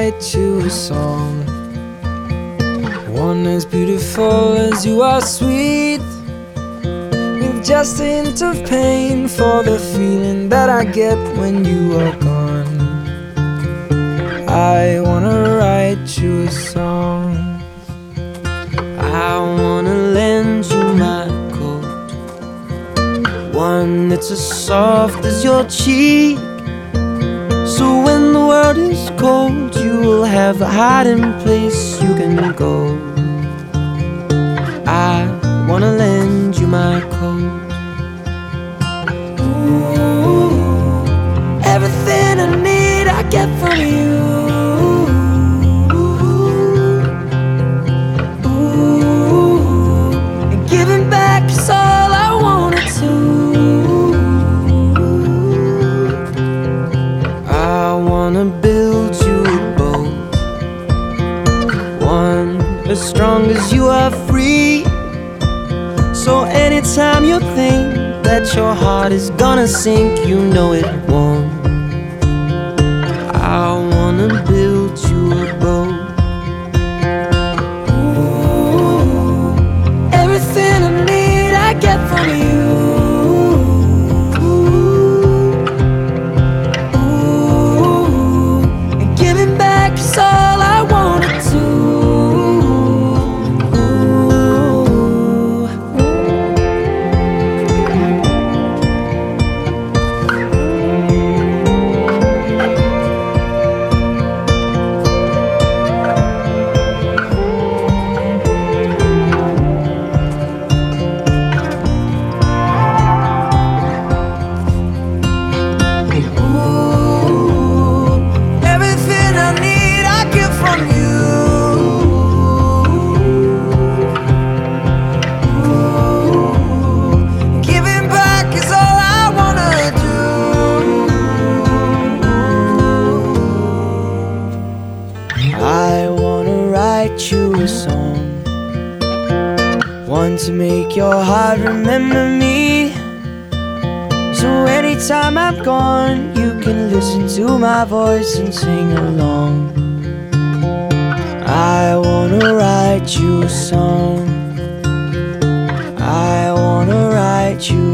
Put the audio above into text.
write you a song, one as beautiful as you are sweet, with just a hint of pain for the feeling that I get when you are gone. I wanna write you a song. I wanna lend you my coat, one that's as soft as your cheek, so when the world is cold, you will have a hiding place you can go. I wanna lend you my coat. Ooh, everything I need I get from you. Ooh, and giving back is all I wanted to. I wanna build you a boat, one as strong as you are free, so anytime you think that your heart is gonna sink, you know it won't. I wanna build you a boat. Ooh, everything I need I get from you. It's all I wanted to. Everything I need I get from you. Giving back is all I wanna do. I wanna write you a song, one to make your heart remember me, so anytime I'm gone, you can listen to my voice and sing along. I wanna write you a song. I wanna write you